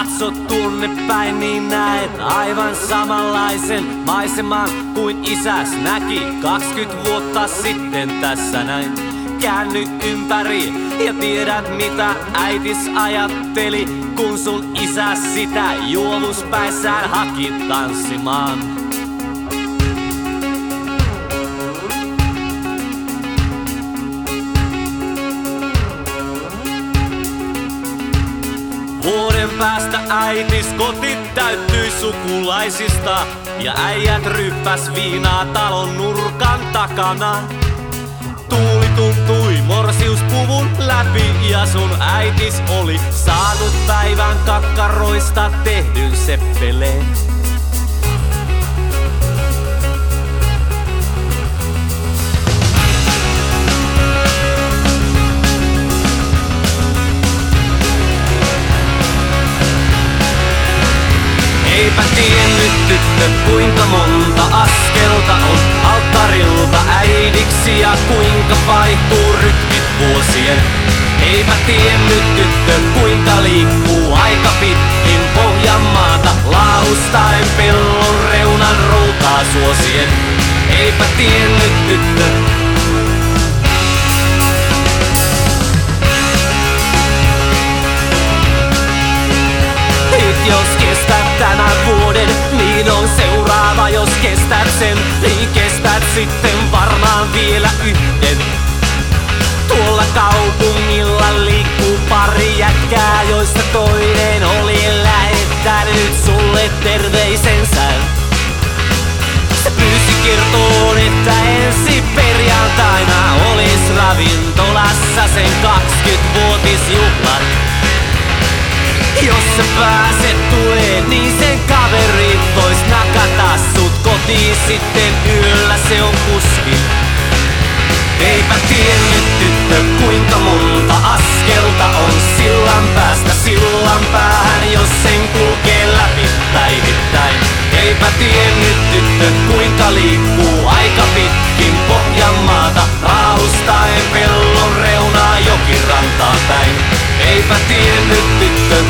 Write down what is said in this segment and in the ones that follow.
katsot tuonne päin, niin näet aivan samanlaisen maiseman kuin isäs näki 20 vuotta sitten tässä näin. Käänny ympäri ja tiedät mitä äitis ajatteli, kun sun isä sitä juovuspäissään haki tanssimaan. Vuoden päästä äitis koti täyttyi sukulaisista ja äijät ryppäs viinaa talon nurkan takana. Tuuli tuntui morsiuspuvun läpi ja sun äitis oli saanut päivän kakkaroista tehdyn seppeleen. Eipä tiennyt tyttö kuinka monta askelta on alttarilta äidiksi ja kuinka vaihtuu rytmit vuosien. Eipä tiennyt tyttö kuinka liikkuu aika pitkin Pohjanmaata laahustaen pellon reunan routaa suosien. Eipä tiennyt tyttö. Jos kestät tämän vuoden, niin on seuraava. Jos kestät sen, niin kestät sitten varmaan vielä yhden. Tuolla kaupungilla liikkuu pari jätkää, joista toinen oli lähettänyt sulle terveisensä. Se pyysi kertoon, että ensi perjantaina olis ravintolassa sen 20-vuotisjuhlat. Jos sä pääset tulee, niin sen kaveri vois nakata sut kotiin sitten yöllä, se on kuski. Eipä tiennyt tyttö kuinka monta askelta on sillan päästä sillan päähän, jos sen kulkee läpi päivittäin. Eipä tiennyt tyttö kuinka liikkuu aika pitkin Pohjanmaata raahustaen pellon reunaa jokirantaan päin. Eipä tiennyt tyttö.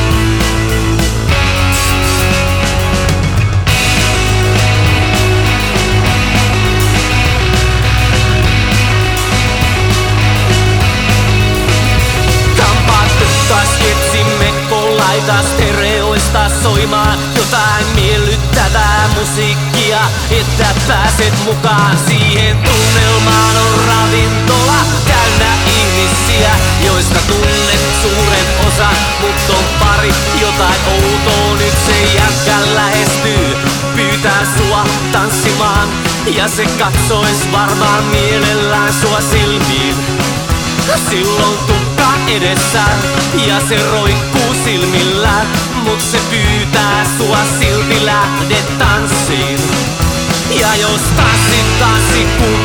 Etsimme laita stereoista soimaan jotain miellyttävää musiikkia, että pääset mukaan siihen tunnelmaan. On ravintola täynnä ihmisiä, joista tunnet suuren osan, mut on pari jotain outoa. Nyt se jätkä lähestyy, pyytää sua tanssimaan, ja se katsois varmaan mielellään sua silmiin. Silloin tukka edessä ja se roikkuu silmillään, mut se pyytää sua silti lähde tanssiin. Ja jos tanssi kun